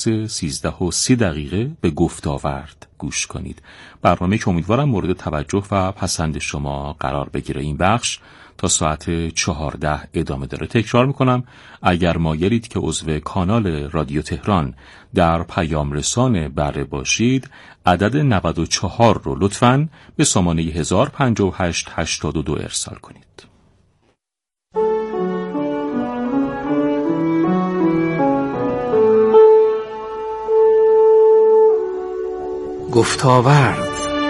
13:30 به گفتاورد گوش کنید. برنامه که امیدوارم مورد توجه و پسند شما قرار بگیره. این بخش تا ساعت 14 ادامه داره. تکرار میکنم اگر مایلید که عضو کانال رادیو تهران در پیام رسان بره باشید، عدد 94 رو لطفاً به سامانه 105882 ارسال کنید. گفتاورد.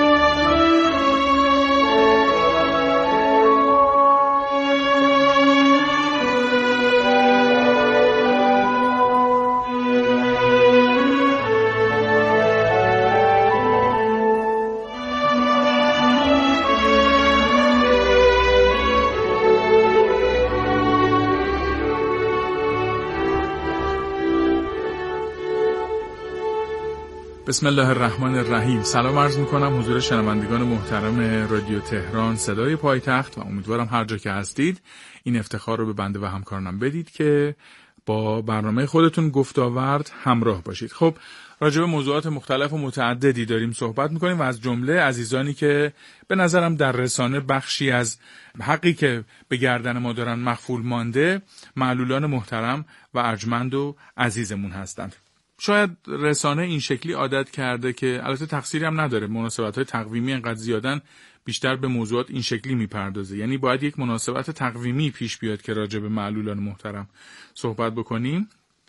بسم الله الرحمن الرحیم. سلام عرض میکنم حضور شنوندگان محترم رادیو تهران صدای پایتخت و امیدوارم هر جا که هستید این افتخار رو به بنده و همکارانم بدید که با برنامه خودتون گفتاورد همراه باشید. خب راجع به موضوعات مختلف و متعددی داریم صحبت میکنیم و از جمله عزیزانی که به نظرم در رسانه بخشی از حقی که به گردن ما دارن مخفول مانده، معلولان محترم و ارجمند و عزیزمون هستند. شاید رسانه این شکلی عادت کرده که البته تقصیری هم نداره، مناسبت‌های تقویمی انقدر زیادن بیشتر به موضوعات این شکلی میپردازه. یعنی باید یک مناسبت تقویمی پیش بیاد که راجع به معلولان محترم صحبت بکنیم،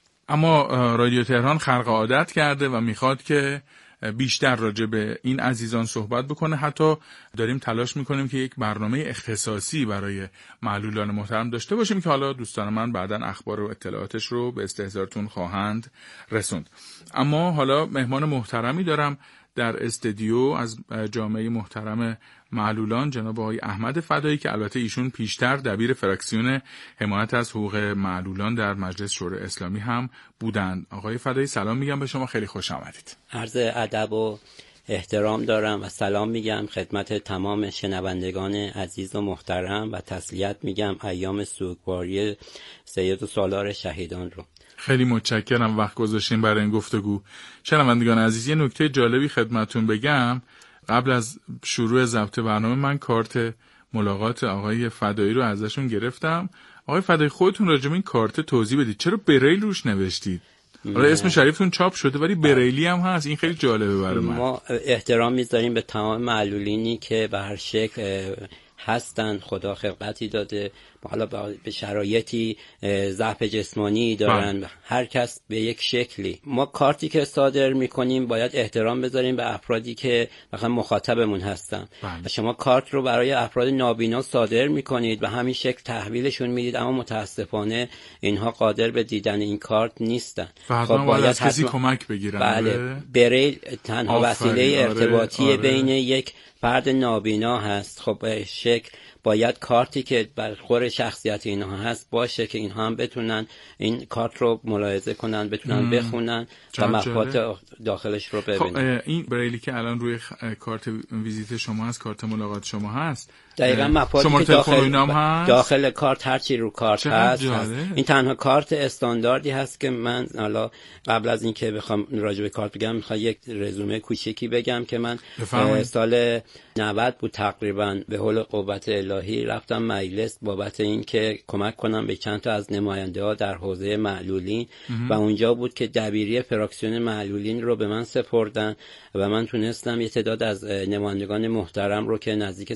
اما رادیو تهران خرق عادت کرده و میخواد که بیشتر راجع به این عزیزان صحبت بکنه. حتی داریم تلاش میکنیم که یک برنامه اختصاصی برای معلولان محترم داشته باشیم که حالا دوستان من بعداً اخبار و اطلاعاتش رو به استحضارتون خواهند رسوند. اما حالا مهمان محترمی دارم در استودیو از جامعه محترم معلولان، جناب آقای احمد فدایی که البته ایشون پیشتر دبیر فراکسیون حمایت از حقوق معلولان در مجلس شورای اسلامی هم بودند. آقای فدایی سلام میگم به شما، خیلی خوش آمدید. عرض ادب و احترام دارم و سلام میگم خدمت تمام شنوندگان عزیز و محترم و تسلیت میگم ایام سوگواری سید و سالار شهیدان رو. خیلی متشکرم وقت گذاشتین برای این گفتگو. شنوندگان عزیز، یه نکته جالبی خدمتتون بگم. قبل از شروع ضبط برنامه من کارت ملاقات آقای فدایی رو ازشون گرفتم. آقای فدایی خودتون راجع به این کارت توضیح بدید. چرا بریل روش نوشتید؟ حالا اسم شریفتون چاپ شده ولی بریلی هم هست. این خیلی جالبه برای من. ما احترام میذاریم به تمام معلولینی که به هر شکل هستن، خدا خلقتی داده، حالا به شرایطی ضعف جسمانی دارن، هر کس به یک شکلی. ما کارتی که صادر میکنیم باید احترام بذاریم به افرادی که مثلا مخاطبمون هستن. و شما کارت رو برای افراد نابینا صادر میکنید و همین شکل تحویلشون میدید، اما متاسفانه اینها قادر به دیدن این کارت نیستن. خب باید از کسی کمک بگیرن. بله، بریل تنها وسیله ارتباطی بین یک فرد نابینا هست. خب به شکل باید کارتی که برخور شخصیت اینها هست باشه که اینها هم بتونن این کارت رو ملاحظه کنن، بتونن بخونن و مفاهیم داخلش رو ببینن. خب این بریلی که الان روی کارت ویزیت شما هست، کارت ملاقات شما هست، دقیقاً مفاهیمی که داخل کارت هر چی رو کارت هست. این تنها کارت استانداردی هست که من حالا قبل از اینکه بخوام راجع به کارت بگم میخوام یک رزومه کوچیکی بگم که من سال 90 بود تقریبا به حول قوت الهی رفتم مجلس بابت این که کمک کنم به چند تا از نماینده ها در حوزه معلولین و اونجا بود که دبیری فراکسیون معلولین رو به من سپردن و من تونستم یه تعداد از نمایندگان محترم رو که نزدیک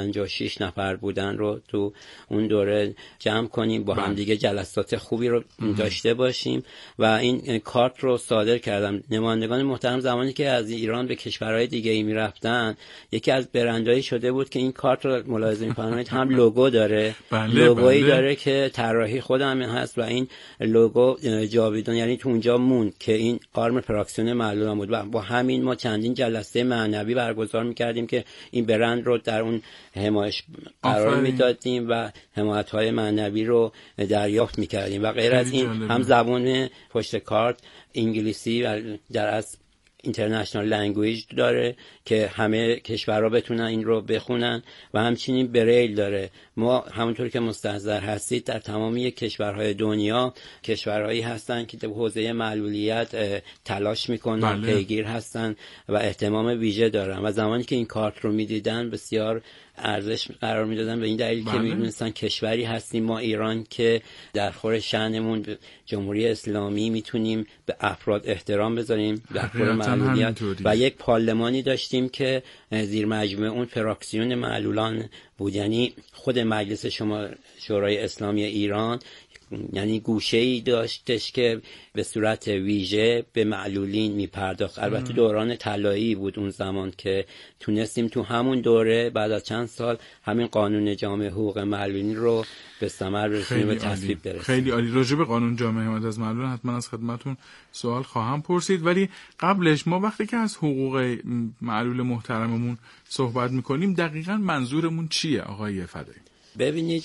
156 نفر بودن رو تو اون دوره جمع کنیم، با هم دیگه جلسات خوبی رو داشته باشیم و این کارت رو صادر کردم. نمایندگان محترم زمانی که از ایران به کشورهای دیگه ای میرفتن، یکی از برندایی شده بود که این کارت رو ملاحظه می‌فرمایید هم لوگو داره، لوگویی داره که طراحی خودم هست و این لوگو جاویدان، یعنی تو اونجا موند که این آرم فراکسیون معلولان بود و با همین ما چندین جلسه معنوی برگزار می‌کردیم که این برند رو در اون حمایش قرار میدادیم و حمایت‌های معنوی رو دریافت می‌کردیم و غیر از این هم زبان پشت کارت انگلیسی و در از اینترنشنال لنگویج داره که همه کشورها بتونن این رو بخونن و همچنین بریل داره. ما همونطور که مستحضر هستید در تمامی کشورهای دنیا کشورهایی هستن که در حوزه معلولیت تلاش میکنن، پیگیر هستن و اهتمام ویژه دارن و زمانی که این کارت رو میدیدن بسیار ارزش قرار میدادن به این دلیل که میدونستن کشوری هستیم ما ایران که در خور شأنمون جمهوری اسلامی میتونیم به افراد احترام بذاریم در خور معلولیت و یک پارلمانی داشتیم که زیر مجموعه اون فراکسیون معلولان بود، یعنی خود مجلس شورای اسلامی ایران یعنی گوشه‌ای داشتش که به صورت ویژه به معلولین میپرداخت. البته دوران طلایی بود اون زمان که تونستیم تو همون دوره بعد از چند سال همین قانون جامع حقوق معلولین رو به ثمر برسونیم و تصویب برسونیم. خیلی عالی. راجع به قانون جامع حمایت از معلولان حتما از خدمتون سوال خواهم پرسید، ولی قبلش ما وقتی که از حقوق معلول محترممون صحبت میکنیم دقیقاً منظورمون چیه آقای فدایی؟ ببینید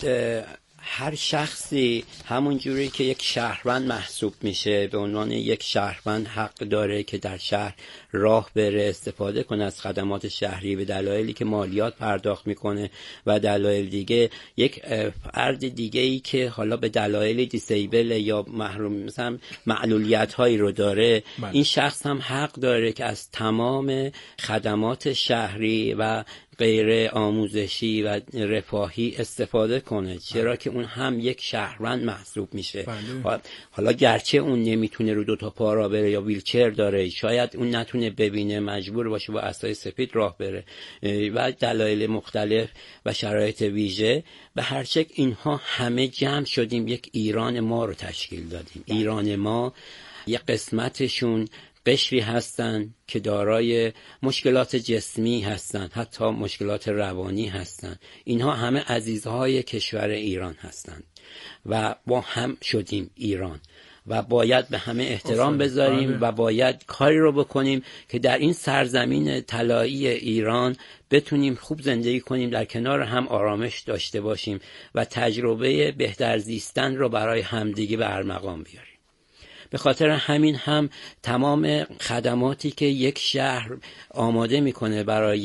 هر شخصی همون جوری که یک شهروند محسوب میشه به عنوان یک شهروند حق داره که در شهر راه بره، استفاده کنه از خدمات شهری به دلایلی که مالیات پرداخت میکنه و دلایل دیگه. یک فرد دیگه ای که حالا به دلایل دیسیبل یا محروم مثلا معلولیت هایی رو داره این شخص هم حق داره که از تمام خدمات شهری و غیر آموزشی و رفاهی استفاده کنه، چرا که اون هم یک شهروند محسوب میشه. حالا گرچه اون نمیتونه رو دو تا پا راه بره یا ویلچر داره، شاید اون نتونه ببینه، مجبور باشه با عصای سفید راه بره و دلایل مختلف و شرایط ویژه و هر شکل اینها همه جمع شدیم یک ایران ما رو تشکیل دادیم. ایران ما یک قسمتشون قشری هستن که دارای مشکلات جسمی هستن، حتی مشکلات روانی هستن. اینها همه عزیزهای کشور ایران هستند و با هم شدیم ایران و باید به همه احترام بذاریم و باید کاری رو بکنیم که در این سرزمین طلایی ایران بتونیم خوب زندگی کنیم، در کنار هم آرامش داشته باشیم و تجربه بهتر زیستن رو برای همدیگه به ارمغان بیاریم. به خاطر همین هم تمام خدماتی که یک شهر آماده میکنه برای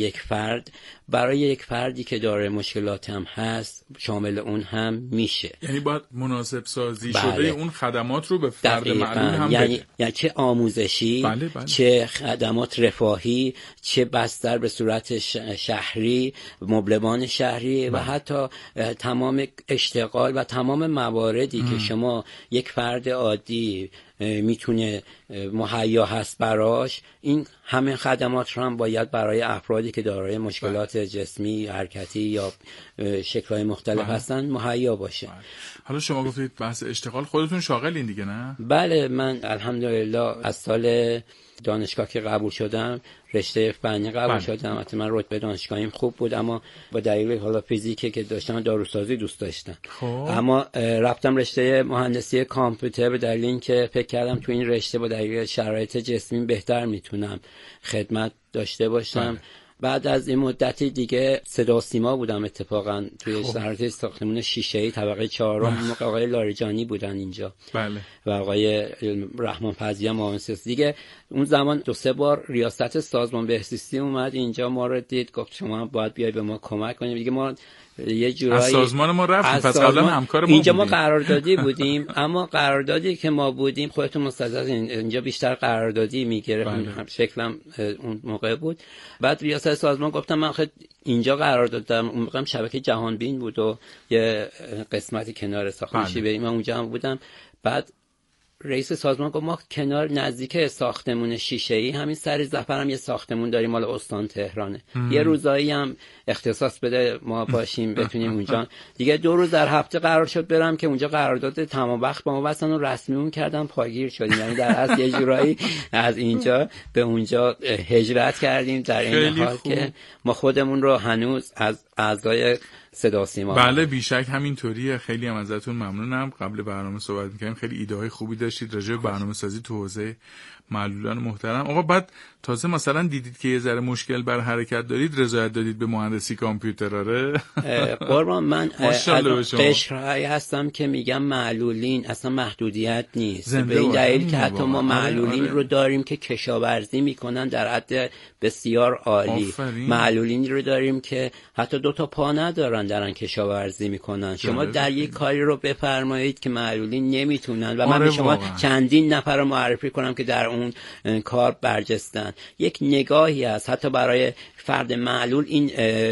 یک فردی که داره مشکلات هم هست شامل اون هم میشه. یعنی باید مناسب سازی شده اون خدمات رو به فرد معلول هم یعنی چه آموزشی چه خدمات رفاهی چه بستر به صورت شهری، مبلمان شهری و حتی تمام اشتغال و تمام مواردی که شما یک فرد عادی میتونه مهیا هست براش، این همه خدمات رو هم باید برای افرادی که دارای مشکلات جسمی، حرکتی یا شکل‌های مختلف هستن مهیا باشه. حالا شما گفتید بحث اشتغال، خودتون شاغلین دیگه نه؟ بله، من الحمدلله از سال دانشگاه که قبول شدم رشته فنی قبول شدم. البته من رتبه دانشگاهیم خوب بود اما با دلیل حالا فیزیکی که داشتم داروسازی دوست داشتم. اما رفتم رشته مهندسی کامپیوتر به دلیل اینکه فکر کردم تو این رشته با دلیل شرایط جسمی بهتر میتونم خدمت داشته باشم. بعد از این مدتی دیگه صدا و سیما بودم اتفاقا توی شهرک ساختمون شیشه‌ای طبقه 4 آقای لاریجانی بودن اینجا و آقای رحمان فضلی هم معاون سیاسی. دیگه اون زمان 2-3 بار ریاست سازمان بهزیستی اومد اینجا ما رو دید، گفت شما باید بیای به ما کمک کنیم. دیگه ما یه جورایی از سازمان ما رفتیم، پس قبلا همکار ما اینجا بودیم. ما قراردادی بودیم اما قراردادی که ما بودیم خودتون مستحضر اینجا بیشتر قراردادی میگرفت، شکلم اون موقع بود. بعد ریاست سازمان گفتم من اینجا قرار دادم، اون موقع شبکه جهان بین بود و یه قسمتی کنار ساختمون شیبه‌ای من اونجا هم بودم. بعد رئیس سازمان گفت ما کنار نزدیک ساختمون شیشه‌ای همین سر ظفر هم یه ساختمون داریم مال استان تهرانه، یه روزایی هم اختصاص بده ما باشیم بتونیم اونجا. دیگه 2 روز در هفته قرار شد برم که اونجا قرارداد تمام وقت با ما بستن و رسمیمون کردن، پاگیر شدیم. یعنی در اصل یه جورایی از اینجا به اونجا هجرت کردیم در این حال که ما خودمون رو هنوز از اعضای صدا و سیما. بله بیشک همینطوریه. خیلی هم ازتون ممنونم. قبل برنامه صحبت می‌کردیم، خیلی ایده های خوبی داشتید راجع به برنامه‌سازی تو حوزه معلولان محترم. آقا بعد تازه مثلا دیدید که یه ذره مشکل بر حرکت دارید، رضایت دادید به مهندسی کامپیوتر. آره قربان، من قشرهایی هستم که میگم معلولین اصلا محدودیت نیست، به این دلیل که حتی ما معلولین رو داریم که کشاورزی میکنن در حد بسیار عالی. معلولین رو داریم که حتی 2 تا پا ندارن دارن کشاورزی میکنن. شما در یک کاری رو بفرمایید که معلولین نمیتونن و من به شما چندین نفر رو معرفی کنم که در اون کار برجستن. یک نگاهی هست حتی برای فرد معلول این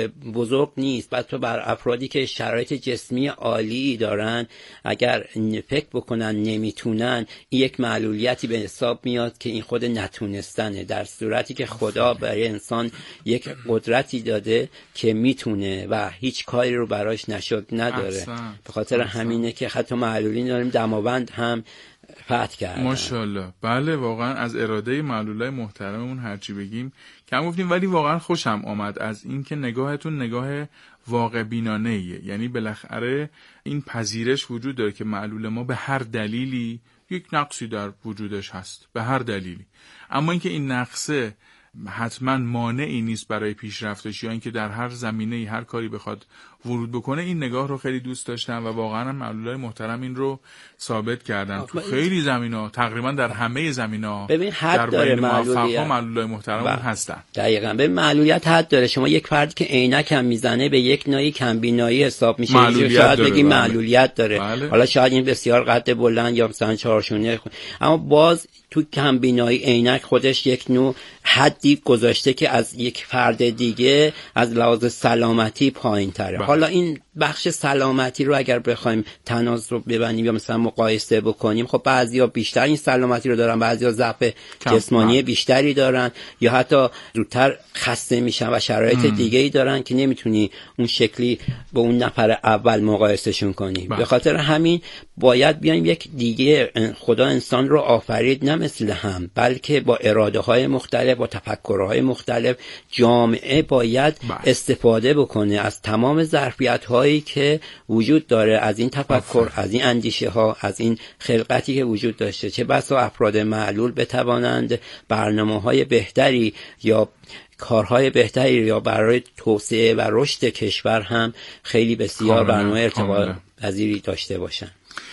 بزرگ نیست، حتی بر افرادی که شرایط جسمی عالی دارن اگر فکر بکنن نمیتونن، این یک معلولیتی به حساب میاد که این خود نتونستنه، در صورتی که خدا برای انسان یک قدرتی داده که میتونه و هیچ کاری رو براش نشد نداره. به خاطر همینه که حتی معلولین داریم دماوند هم فتح کردن. ماشاءالله. بله واقعا از اراده معلولای محترممون هرچی بگیم کم گفتیم، ولی واقعا خوشم آمد از این که نگاهتون نگاه واقع بینانه‌ایه. یعنی بالاخره این پذیرش وجود داره که معلول ما به هر دلیلی یک نقصی در وجودش هست، به هر دلیلی، اما اینکه این نقصه حتما مانعی نیست برای پیشرفتش یا اینکه در هر زمینه‌ای هر کاری بخواد ورود بکنه. این نگاه رو خیلی دوست داشتم و واقعا معلولای محترم این رو ثابت کردن تو خیلی زمینا، تقریبا در همه زمینا. ببین حد داره معلولای محترم هستن. دقیقاً. ببین معلولیت حد داره. شما یک فردی که عینک هم میزنه به یک نوعی کم بینایی حساب میشه، شاید بگی معلولیت داره. حالا شاید این بسیار قد بلند یا مثلا چهارشونه، اما باز تو کم بینایی عینک خودش یک نوع حدی گذاشته که از یک فرد دیگه از لحاظ سلامتی پایین‌تره. حالا این بخش سلامتی رو اگر بخوایم تناظر رو ببینیم یا مثلا مقایسه بکنیم، خب بعضیا بیشتر این سلامتی رو دارن، بعضیا ضعف جسمانی بیشتری دارن یا حتی زودتر خسته میشن و شرایط دیگه‌ای دارن که نمیتونی اون شکلی با اون نفر اول مقایسهشون کنی. به خاطر همین باید بیایم یک دیگه، خدا انسان رو آفرید نه مثل هم، بلکه با اراده‌های مختلف، با تفکرهای مختلف. جامعه باید استفاده بکنه از تمام ظرفیت‌هایی که وجود داره، از این تفکر، از این اندیشه‌ها، از این خلقتی که وجود داشته. چه بسا افراد معلول بتوانند برنامه‌های بهتری یا کارهای بهتری یا برای توسعه و رشد کشور هم خیلی بسیار برنامه ارتقا پذیری داشته باشن.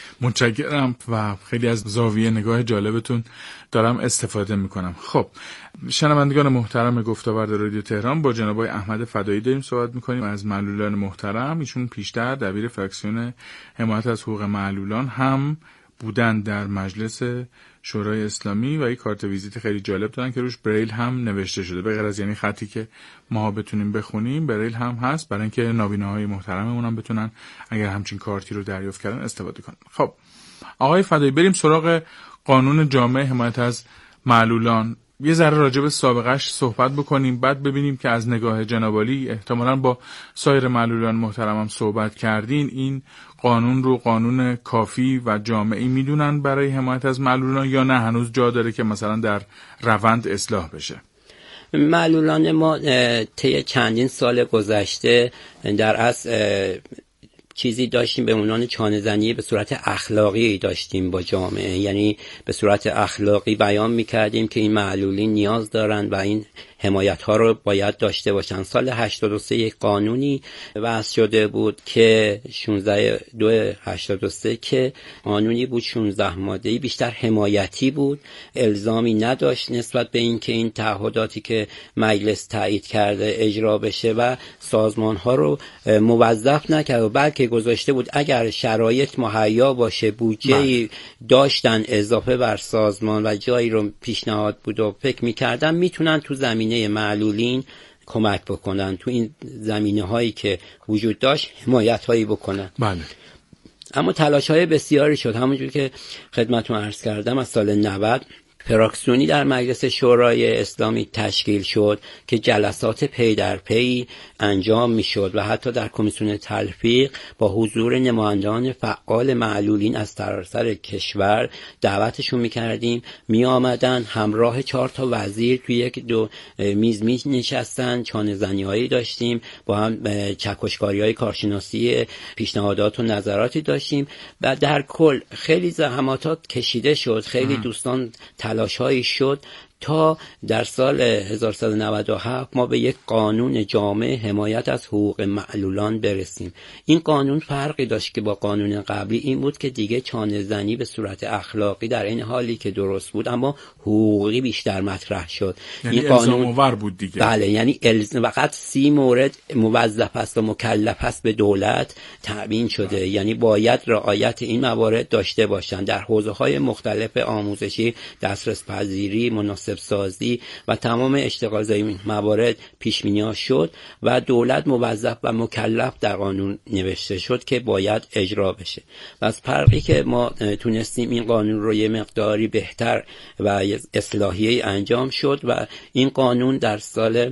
متشکرم و خیلی از زاویه نگاه جالبتون دارم استفاده میکنم. خب شنوندگان محترم گفت‌وگوی رادیو تهران، با جناب آقای احمد فدایی داریم صحبت میکنیم از معلولان محترم. ایشون پیشتر دبیر فراکسیون حمایت از حقوق معلولان هم بودن در مجلس شورای اسلامی و یک کارت ویزیت خیلی جالب دارن که روش بریل هم نوشته شده، به غیر از یعنی خطی که ما بتونیم بخونیم، بریل هم هست برای اینکه نابیناهای محترممون هم بتونن اگر همچین کارتی رو دریافت کردن استفاده کنن. خب آقای فدایی، بریم سراغ قانون جامع حمایت از معلولان. یه ذره راجع به سابقه‌اش صحبت بکنیم، بعد ببینیم که از نگاه جناب عالی احتمالاً با سایر معلولان محترمم صحبت کردین، این قانون رو قانون کافی و جامعی میدونن برای حمایت از معلولان یا نه هنوز جا داره که مثلا در روند اصلاح بشه؟ معلولان ما طی چندین سال گذشته در اصل چیزی داشتیم به عنوان چانه‌زنی به صورت اخلاقی داشتیم با جامعه، یعنی به صورت اخلاقی بیان می‌کردیم که این معلولین نیاز دارن و این حمایت ها رو باید داشته باشن. سال 83 یک قانونی وضع شده بود که 16/2/83 که قانونی بود 16 ماده‌ای، بیشتر حمایتی بود، الزامی نداشت نسبت به این که این تعهداتی که مجلس تایید کرده اجرا بشه و سازمان ها رو موظف نکرد، بلکه گذاشته بود اگر شرایط مهیا باشه، بودجه‌ای داشتن اضافه بر سازمان و جایی رو پیشنهاد بود و فکر می‌کردن میتونن تو زمینه معلولین کمک بکنن، تو این زمینه هایی که وجود داشت حمایت هایی بکنن. بله. اما تلاش های بسیاری شد، همونجور که خدمتتون عرض کردم از سال 90 فراکسیونی در مجلس شورای اسلامی تشکیل شد که جلسات پی در پی انجام می شد و حتی در کمیسیون تلفیق با حضور نمایندگان فعال معلولین از سراسر کشور دعوتشون می کردیم، می آمدن همراه 4 تا وزیر توی یک دو میز می نشستن، چانه زنی هایی داشتیم، با هم چکشکاری های کارشناسی پیشنهادات و نظراتی داشتیم و در کل خیلی زحمات کشیده شد. خیلی دوستان تلاش‌هایی شد تا در سال 1197 ما به یک قانون جامع حمایت از حقوق معلولان برسیم. این قانون فرقی داشت که با قانون قبلی، این بود که دیگه چانه زنی به صورت اخلاقی در این حالی که درست بود اما حقوقی بیشتر مطرح شد. یعنی این قانون الزام‌آور بود دیگه. بله، یعنی فقط 30 مورد موظف است و مکلف است به دولت تعیین شده. یعنی باید رعایت این موارد داشته باشند در حوزه‌های مختلف آموزشی، دسترس پذیری، مناسب سازی و تمام اشتغال‌زایی این موارد پیش‌بینی‌ها شد و دولت موظف و مکلف در قانون نوشته شد که باید اجرا بشه. پس فرقی که ما تونستیم این قانون رو یه مقداری بهتر و اصلاحیه انجام شد و این قانون در سال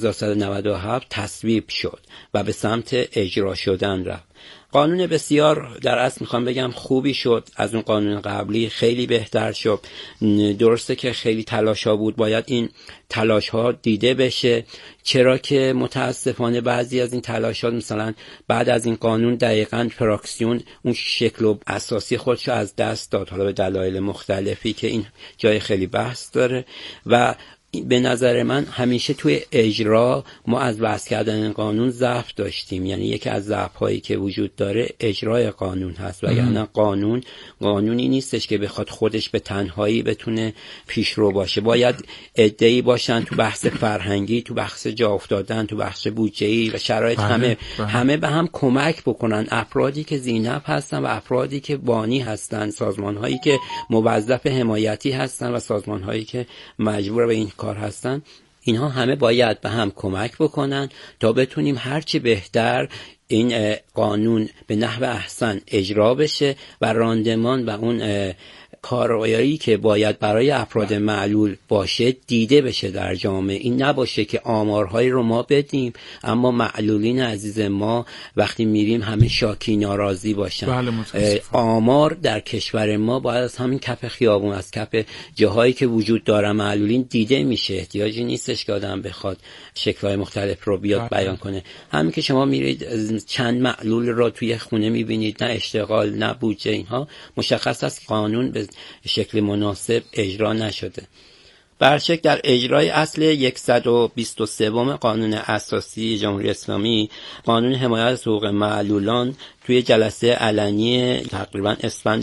1197 تصویب شد و به سمت اجرا شدن رفت. قانون بسیار در اصل میخوام بگم خوبی شد، از اون قانون قبلی خیلی بهتر شد. درسته که خیلی تلاش‌ها بود، باید این تلاش‌ها دیده بشه، چرا که متاسفانه بعضی از این تلاش‌ها مثلا بعد از این قانون دقیقاً فراکسیون اون شکل و اساسی خودش رو از دست داد، حالا به دلایل مختلفی که این جای خیلی بحث داره. و به نظر من همیشه توی اجرا ما از وضع کردن این قانون ضعف داشتیم. یعنی یکی از ضعف‌هایی که وجود داره اجرای قانون هست، وگرنه قانونی نیستش که بخواد خودش به تنهایی بتونه پیشرو باشه. باید عده‌ای باشن تو بحث فرهنگی، تو بحث جا افتادن، تو بحث بودجه‌ای و شرایط همه به هم کمک بکنن. افرادی که ذی‌نفع هستن و افرادی که بانی هستن، سازمان‌هایی که موظف حمایتی هستن و سازمان‌هایی که مجبور به این کار هستن، اینها همه باید به هم کمک بکنن تا بتونیم هرچی بهتر این قانون به نحو احسن اجرا بشه و راندمان و اون کارایی که باید برای افراد معلول باشه دیده بشه در جامعه. این نباشه که آمارهایی رو ما بدیم اما معلولین عزیز ما وقتی میریم همه شاکی ناراضی باشن. بله، آمار در کشور ما باید از همین کف خیابون، از کف جاهایی که وجود داره معلولین دیده میشه. احتیاجی نیستش که آدم بخواد شکل‌های مختلف رو بیاد بیان کنه. همین که شما میرید چند معلول رو توی خونه میبینید، نه اشتغال نه بودجه، اینها مشخص است قانون به شکل مناسب اجرا نشده. برشک در اجرای اصل 123 قانون اساسی جمهوری اسلامی، قانون حمایت از حقوق معلولان توی جلسه علنی تقریبا اسفند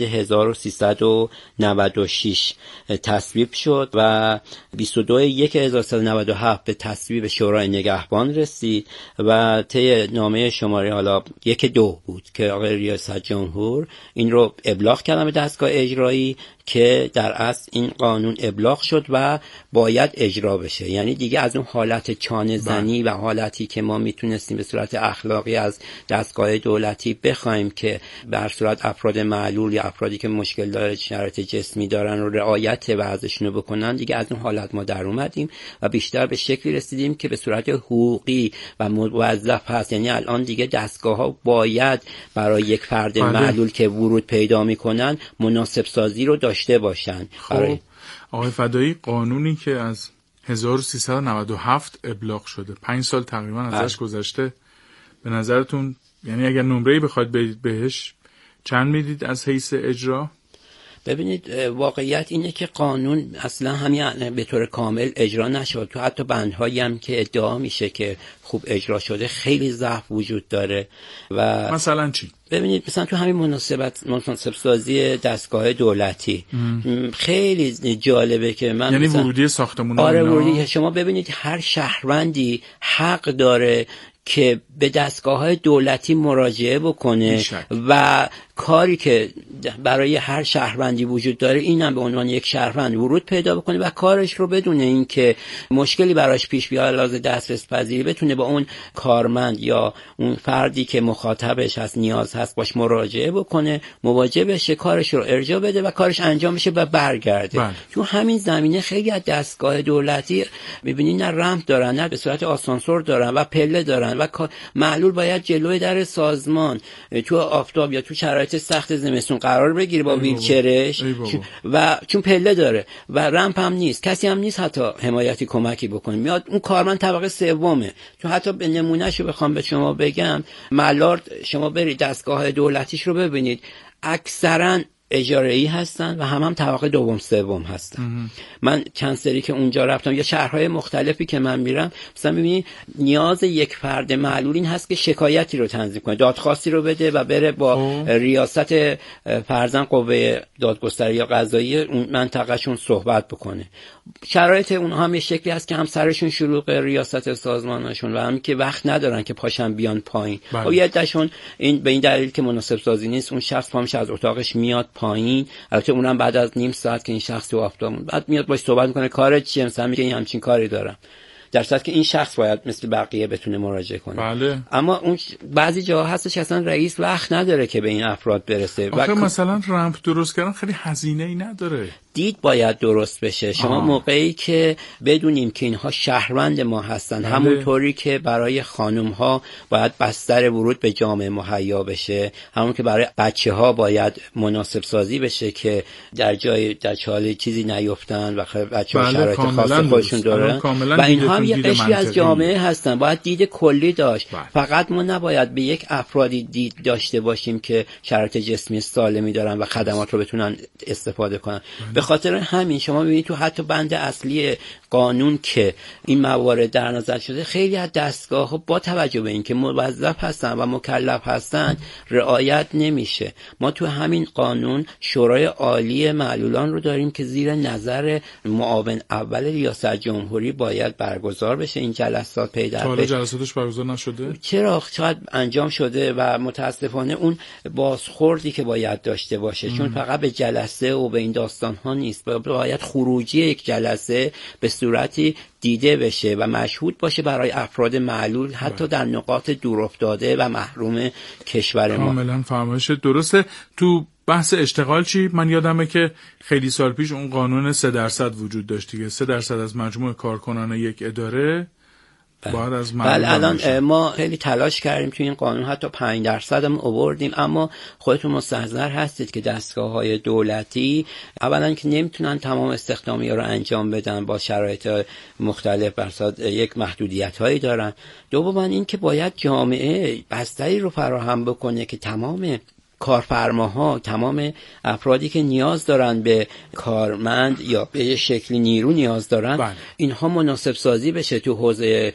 1396 تصویب شد و 22/1197 به تصویب شورای نگهبان رسید و طی نامه شماره حالا 1-2 بود که آقای ریاست جمهور این رو ابلاغ کردن به دستگاه اجرایی که در اصل این قانون ابلاغ شد و باید اجرا بشه. یعنی دیگه از اون حالت چانه زنی و حالتی که ما میتونستیم به صورت اخلاقی از دستگاه دولتی بخوایم که به هر صورت افراد معلول یا افرادی که مشکل داره، شرایط جسمی دارن و رعایت وضعشون رو بکنن، دیگه از اون حالت ما در اومدیم و بیشتر به شکلی رسیدیم که به صورت حقوقی و موظف هست. یعنی الان دیگه دستگاه‌ها باید برای یک فرد معلول که ورود پیدا میکنن مناسب سازی رو داشته باشن. خب آقای فدایی، قانونی که از 1397 ابلاغ شده، 5 سال تقریبا ازش گذشته، به نظرتون یعنی اگر نمره‌ای بخواید بدید بهش چند میدید از حیث اجرا؟ ببینید، واقعیت اینه که قانون اصلا همین به طور کامل اجرا نشد. تو حتی بندهایی هم که ادعا میشه که خوب اجرا شده خیلی ضعف وجود داره. و مثلا چی؟ ببینید مثلا تو همین مناسب سازی دستگاه دولتی خیلی جالبه که من یعنی ورودی ساختمون ورودی شما ببینید هر شهروندی حق داره که به دستگاه‌های دولتی مراجعه بکنه و کاری که برای هر شهروندی وجود داره اینم به عنوان یک شهروند ورود پیدا بکنه و کارش رو بدونه، این که مشکلی براش پیش بیاد لازم دسترس پذیری بتونه با اون کارمند یا اون فردی که مخاطبش هست نیاز هست باش مراجعه بکنه، مواجه بشه، کارش رو ارجاع بده و کارش انجام بشه و برگرده. تو همین زمینه خیلی از دستگاه دولتی می‌بینید نه رمپ دارن نه به صورت آسانسور دارن و پله دارن و معلول باید جلوی در سازمان تو آفتاب یا تو شرایط سخت زمستون قرار بگیره با ویلچرش و چون پله داره و رمپ هم نیست، کسی هم نیست حتی حمایتی کمکی بکنه، میاد اون کارمند طبقه سومه. چون حتی به نمونهشو بخوام به شما بگم، ملارد شما برید دستگاه دولتیش رو ببینید، اکثرا اجاره‌ای هستن و هم طبقه دوم سوم هستن. من چند سری که اونجا رفتم یا شهرهای مختلفی که من میرم، مثلا می‌بینی نیاز یک فرد معلول این هست که شکایتی رو تنظیم کنه، دادخواستی رو بده و بره با ریاست فرضاً قوه دادگستری یا قضایی اون منطقه‌شون صحبت بکنه. شرایط اونها هم یه شکلی هست که هم سرشون شلوغ ریاست سازمانشون و هم که وقت ندارن که پاشن بیان پایین. خب یه عده‌شون این به این دلیل که مناسب سازی نیست، اون شخص پامش از اتاقش میاد پایین، البته اونم بعد از نیم ساعت که این شخص تو آفتاب بعد میاد باش صحبت میکنه کارت چیه، مثلا میگه این همچین کاری دارم، در صورتی که این شخص باید مثل بقیه بتونه مراجعه کنه. بله. اما اون بعضی جاها هستش که اصلا رئیس وقت نداره که به این افراد برسه. آخه مثلا رمپ درست کردن خیلی هزینه‌ای نداره. دید باید درست بشه. شما موقعی که بدونیم که اینها شهروند ما هستن، همونطوری که برای خانم ها باید بستر ورود به جامعه مهیا بشه، همون که برای بچه ها باید مناسب سازی بشه که در جای در چاله چیزی نیفتن و بچه ها شرایط خاص خودشون دارن و اینها هم یه قشری از جامعه هستن، باید دید کلی داشت. فقط ما نباید به یک افرادی دید داشته باشیم که شرایط جسمی سالمی دارن و خدمات رو بتونن استفاده کنن. به خاطر همین شما ببینید تو حتی بند اصلی قانون که این موارد در نظر شده، خیلی از دستگاه‌ها با توجه به اینکه موظف هستن و مکلف هستن رعایت نمیشه. ما تو همین قانون شورای عالی معلولان رو داریم که زیر نظر معاون اول ریاست جمهوری باید برگزار بشه. این جلسات پی در پی جلساتش برگزار نشده؟ چرا؟ شاید انجام شده و متاسفانه اون بازخوردی که باید داشته باشه چون فقط به جلسه و به این داستان‌ها نیست، باید خروجی یک جلسه به صورتی دیده بشه و مشهود باشه برای افراد معلول حتی در نقاط دورافتاده و محروم کشور ما. کاملا فرمایش درسته. تو بحث اشتغال چی؟ من یادمه که خیلی سال پیش اون قانون 3% وجود داشت دیگه، 3% از مجموع کارکنان یک اداره باید از بله. الان ما خیلی تلاش کردیم تو این قانون، حتی 5% هم آوردیم، اما خودتون مستحضر هستید که دستگاه‌های دولتی اولا که نمیتونن تمام استخدامی‌ها رو انجام بدن، با شرایط مختلف برصد یک محدودیت‌هایی دارن. دوما این که باید جامعه بستری رو فراهم بکنه که تمام کارفرماها، تمام افرادی که نیاز دارن به کارمند یا به شکلی نیرو نیاز دارن اینها مناسب سازی بشه تو حوزه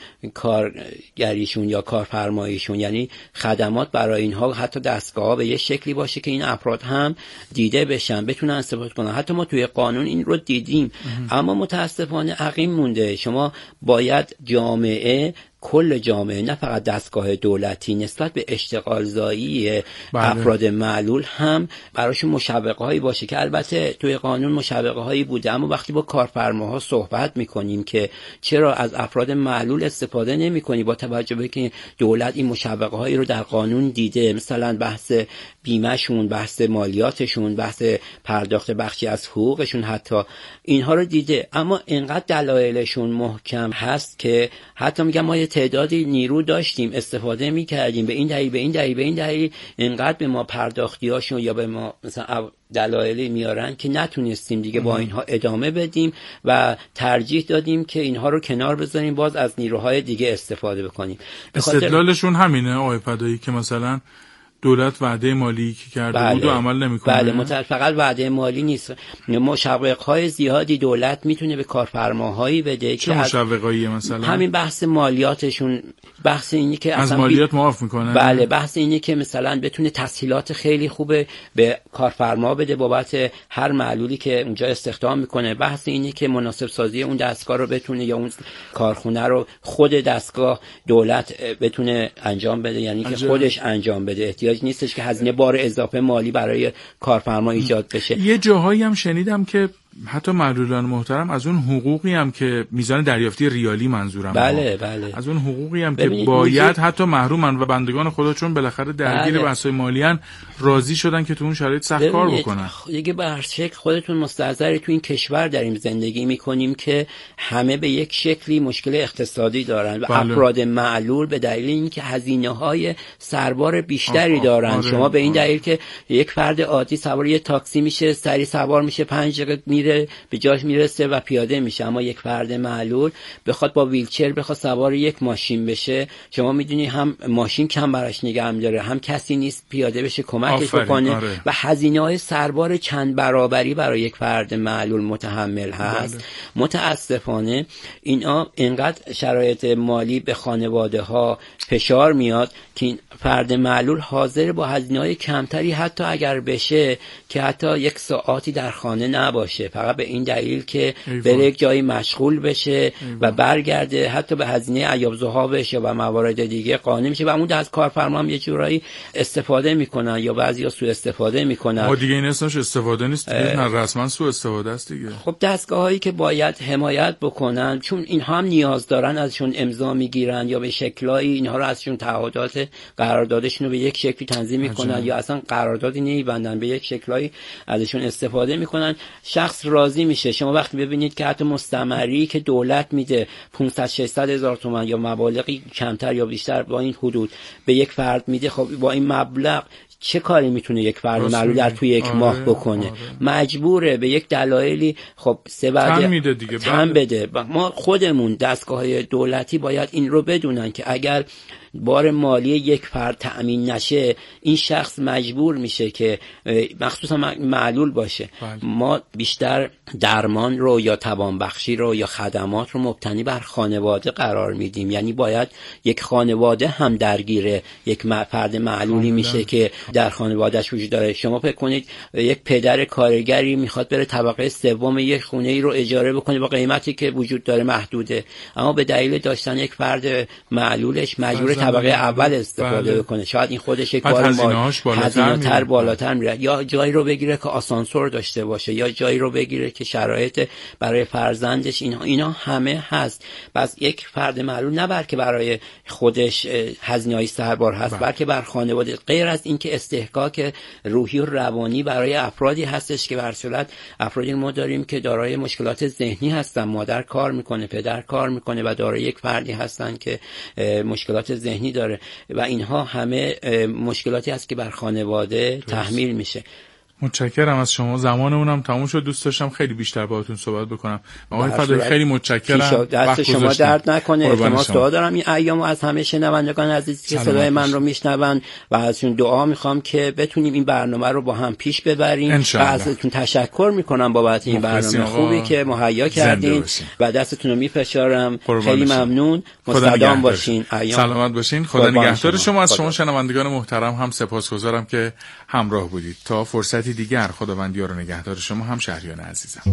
کارگریشون یا کارفرماییشون، یعنی خدمات برای اینها حتی دستگاه‌ها به یه شکلی باشه که این افراد هم دیده بشن، بتونن استفاده کنن. حتی ما توی قانون این رو دیدیم اما متاسفانه عقیم مونده. شما باید جامعه، کل جامعه، نه فقط دستگاه دولتی، نسبت به اشتغال زایی افراد معلول هم براشون مشوقه هایی باشه که البته توی قانون مشوقه هایی بوده، اما وقتی با کارفرماها صحبت میکنیم که چرا از افراد معلول استفاده نمیکنی، با توجه به که دولت این مشوقه هایی رو در قانون دیده، مثلا بحث بیمهشون، بحث مالیاتشون، بحث پرداخت بخشی از حقوقشون، حتی اینها رو دیده، اما اینقدر دلایلشون محکم هست که حتی میگم ما تعدادی نیرو داشتیم استفاده می‌کردیم به این دلیل اینقدر به ما پرداختیاشون یا به ما مثلا دلایلی میارن که نتونستیم دیگه با اینها ادامه بدیم و ترجیح دادیم که اینها رو کنار بذاریم، باز از نیروهای دیگه استفاده بکنیم. استدلالشون همینه آقای فدایی که مثلا دولت وعده مالی که کرده بود و عمل نمی‌کنه. بله، فقط وعده مالی نیست، مشوق‌های زیادی دولت میتونه به کارفرماهایی بده. چه مشوقایی مثلا؟ همین بحث مالیاتشون، بحث اینی که از مالیات معاف میکنه. بله، بحث اینی که مثلا بتونه تسهیلات خیلی خوبه به کارفرما بده بابت هر معلولی که اونجا استخدام میکنه. بحث اینی که مناسب سازی اون دستگاه رو بتونه یا اون کارخونه رو خود دستگاه دولت بتونه انجام بده، یعنی که خودش انجام بده، احتیاج نیستش که هزینه بار اضافه مالی برای کارفرما ایجاد بشه. یه جاهایی هم شنیدم که حتی معلولان محترم از اون حقوقی هم که میزان دریافتی ریالی منظورم، بله، از اون حقوقی هم که باید حتی محرومن و بندگان خدا چون بالاخره درگیر بحث‌های مالی ان راضی شدن که تو اون شرایط سخت کار بکنن. دیگه به هر شکل خودتون مستحضر تو این کشور داریم زندگی میکنیم که همه به یک شکلی مشکل اقتصادی دارن و افراد معلول به دلیل اینکه هزینه‌های سربار بیشتری دارن. شما به این دلیل که یک فرد عادی سوار یه تاکسی میشه، سری سوار میشه 5 دقیقه میره به جاش میرسه و پیاده میشه. اما یک فرد معلول بخواد با ویلچر بخواد سوار یک ماشین بشه، شما میدونی هم ماشین کم براش نگه داره، هم کسی نیست پیاده بشه کمکش بکنه و هزینه‌های سربار چند برابری برای یک فرد معلول متحمل هست. متاسفانه اینا اینقدر شرایط مالی به خانواده ها فشار میاد که این فرد معلول حاضر با هزینه‌های کمتری حتی اگر بشه که حتی یک ساعتی در خانه نباشه، فقط به این دلیل که بره یک جایی مشغول بشه و برگرده، حتی به هزینه ایاب ضحی بشه و موارد دیگه قانع میشه و اون از کارفرما هم یه جورایی استفاده میکنن یا بعضیا سوء استفاده میکنن. دیگه این اسمش استفاده نیست دیگه، نه رسما سوء استفاده است دیگه. خب دستگاهایی که باید حمایت بکنن، چون اینها هم نیاز دارن ازشون امضا میگیرن یا به شکلایی اینها رو ازشون تعهدات قراردادشون رو به یک شکلی تنظیم میکنن یا اصلا قراردادی نمیبندن، به یک شکلایی ازشون استفاده میکنن. شخص راضی میشه. شما وقتی ببینید که حتی مستمری که دولت میده 500-600 هزار تومان یا مبالغی کمتر یا بیشتر با این حدود به یک فرد میده، خب با این مبلغ چه کاری میتونه یک فرد معلول در توی یک ماه بکنه؟ مجبوره به یک دلایلی خب تن میده دیگه، تن بده. ما خودمون دستگاه‌های دولتی باید این رو بدونن که اگر بار مالی یک فرد تأمین نشه، این شخص مجبور میشه که مخصوصا معلول باشه. ما بیشتر درمان رو یا توانبخشی رو یا خدمات رو مبتنی بر خانواده قرار میدیم. یعنی باید یک خانواده هم درگیر یک فرد معلولی میشه که در خانوادهش وجود داره. شما فکر کنید یک پدر کارگری میخواد بره طبقه سوم یک خونه ای رو اجاره بکنه با قیمتی که وجود داره محدوده، اما به دلیل داشتن یک فرد معلولش مجبور طبقه اول استفاده بکنه. شاید این خودش یک بار هزینه‌تر بالاتر میره، یا جایی رو بگیره که آسانسور داشته باشه، یا جایی رو بگیره که شرایط برای فرزندش اینا همه هست. پس یک فرد معلول نه بلکه برای خودش هزینه‌ای سربار هست، بلکه بر خانواده. غیر از این که استحقاق روحی و روانی برای افرادی هستش که به هر صورت افرادی ما داریم که دارای مشکلات ذهنی هستن، مادر کار میکنه، پدر کار میکنه و دارای یک فردی هستن که مشکلات ذهنی داره و اینها همه مشکلاتی هست که بر خانواده تحمیل میشه. متشکرم از شما. زمانمونم تموم شد. دوست داشتم خیلی بیشتر باهاتون صحبت بکنم. آقای فدایی خیلی متشکرم. دست شما درد نکنه. التماس دعا دارم این ایامو از همه شنوندگان عزیزی که صدای من رو میشنون و ازشون دعا میخوام که بتونیم این برنامه رو با هم پیش ببریم و ازتون تشکر میکنم بابت این برنامه خوبی که مهیا کردین و دستتون رو میفشارم. خیلی ممنون. مستدام باشین. سلامت باشین. خدا نگهدار شما. از شما شنوندگان محترم هم سپاسگزارم که همراه بودید. تا فرصتی دیگر خداوند یار و نگهدار شما هم شهریان عزیزم.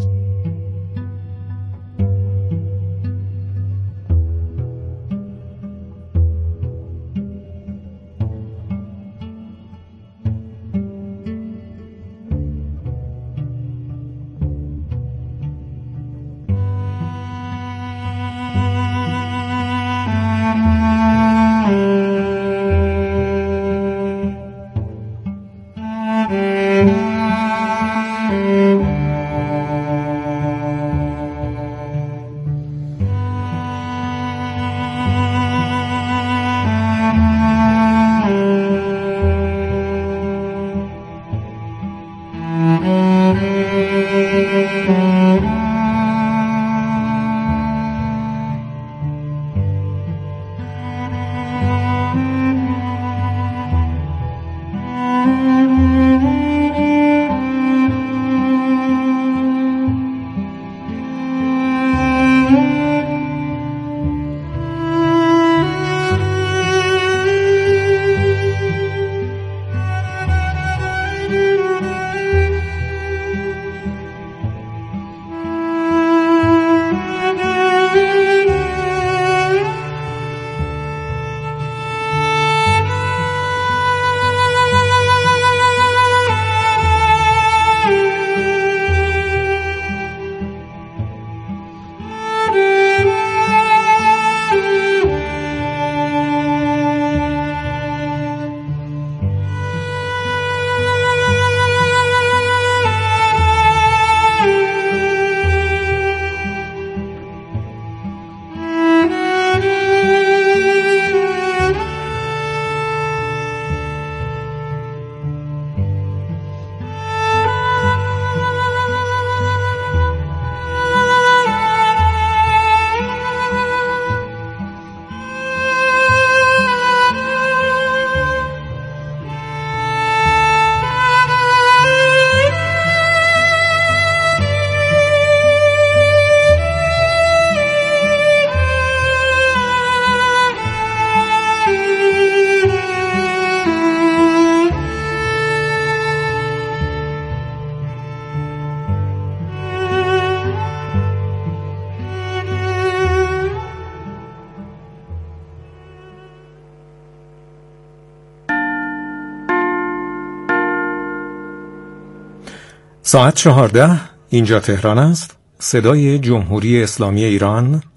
ساعت 14 اینجا تهران است. صدای جمهوری اسلامی ایران